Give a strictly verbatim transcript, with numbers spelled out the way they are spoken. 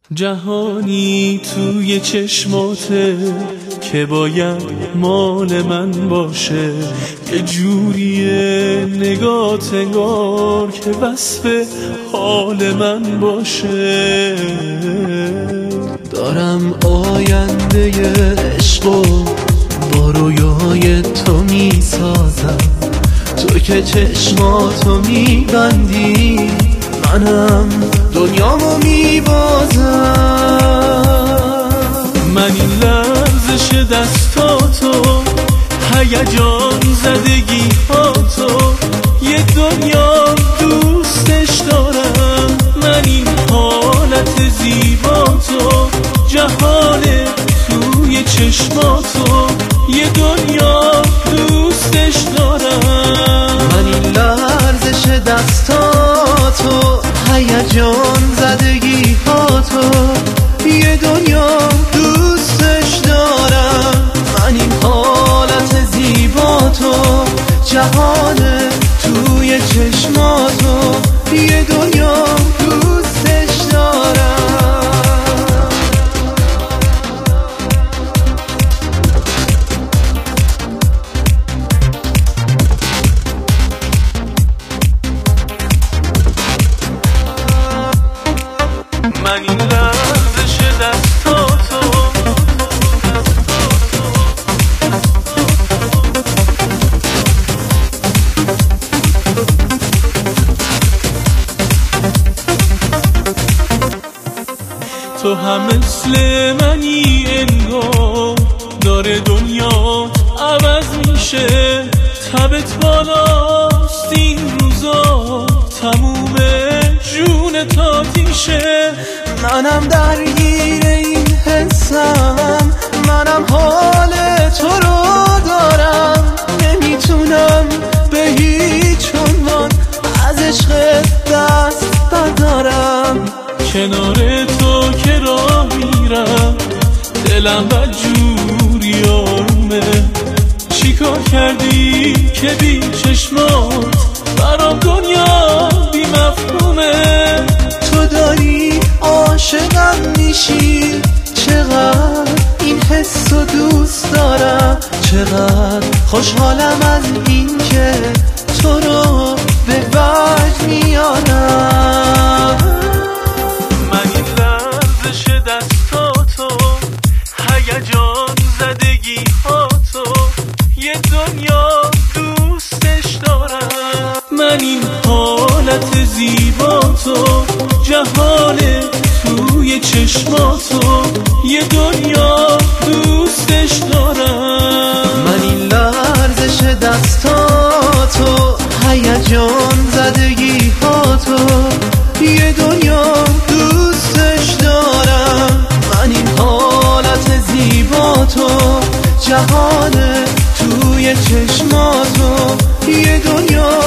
جهانی توی چشماته که باید مال من باشه، یه جوریه نگات انگار که وصف حال من باشه. دارم آینده عشقو با رویای تو میسازم، تو که چشماتو میبندی منم دنیامو میبازم. من این لرزش دستاتو، هیجان زدگی هاتو، یه دنیا دوستش دارم. من این حالت زیباتو، جهان توی چشماتو، یه دنیا دوستش دارم. من این لرزش دستاتو، هیجان زدگی هاتو، یه دنیا دوستش دارم. من این حالت زیباتو، جهان توی چشماتو، یه دنیا دوستش دارم. من این لرزش دستاتو، تو هم مثل منی انگار داره دنیا عوض میشه. تبت بالاست این روزا، تموم جون تاتیشه. منم درگیر این حسم، منم حال تو رو دارم. نمیتونم به هیچ عنوان از عشق دست بردارم. کنار تو که راه میرم دلم بدجوری آرومه. چیکار کردی که بی چشمات برام دنیا بی مفهومه؟ تو داری عاشقم میشی، چقدر این حس رو دوست دارم. چقدر خوشحالم از این که تو رو به وجد میارم. من این لرزش دستاتو، هیجان زدگی هاتو، یه دنیا دوستش دارم. من این حالت زیباتو، جهان توی چشماتو، یه دنیا دوستش دارم. من این لرزش دستاتو، هیجان زدگی هاتو، یه دنیا دوستش دارم. من این حالت زیباتو، جهان توی چشماتو، یه دنیا